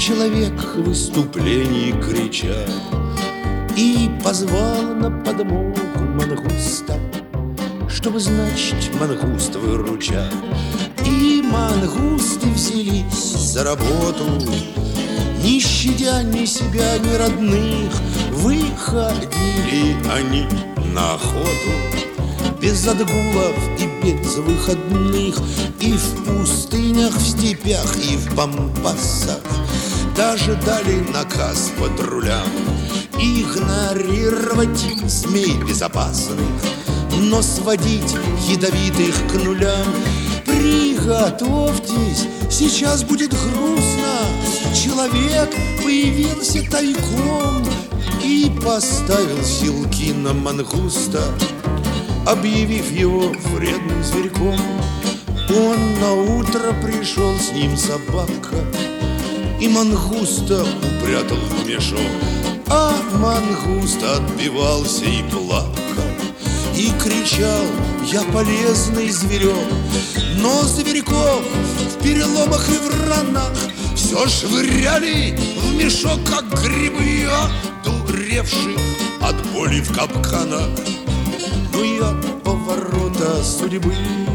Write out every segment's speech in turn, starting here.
человек в выступлении кричал и позвал на подмогу мангуста, чтобы, значит, мангуст выручал. И мангусты взялись за работу, не щадя ни себя, ни родных. Выходили они на охоту без отгулов и без выходных, и в пустынях, в степях, и в пампасах. Даже дали наказ патрулям игнорировать змей безопасных, но сводить ядовитых к нулям. Приготовьтесь, сейчас будет грустно. Человек появился тайком и поставил силки на мангуста, объявив его вредным зверьком. Он наутро пришел, с ним собака, и мангуста упрятал в мешок. А мангуст отбивался и плакал, и кричал: я полезный зверек. Но зверьков в переломах и в ранах все швыряли в мешок, как грибы, одуревших от боли в капканах. Ну и от поворота судьбы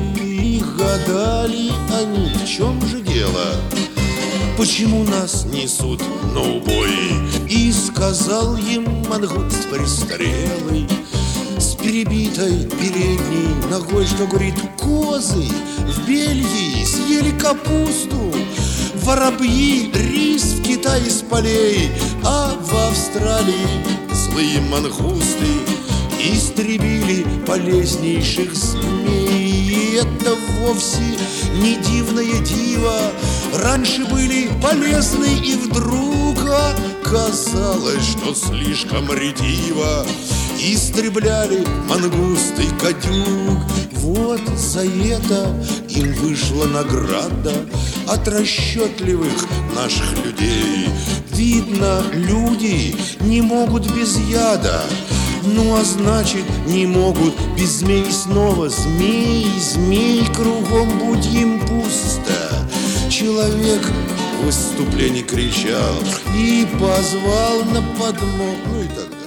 гадали они, в чем же дело, почему нас несут на убой. И сказал им мангуст престарелый с перебитой передней ногой, что, говорит, козы в Бельгии съели капусту, воробьи рис в Китае с полей, а в Австралии злые мангусты истребили полезнейших змей. И это вовсе не дивное диво, раньше были полезны и вдруг оказалось, что слишком ретиво истребляли мангусты гадюк. Вот за это им вышла награда от расчетливых наших людей. Видно, люди не могут без яда, ну а значит, не могут без змей снова. Змей, змей, кругом будь им пусто. Человек в выступлении кричал и позвал на подмогу, ну и так далее.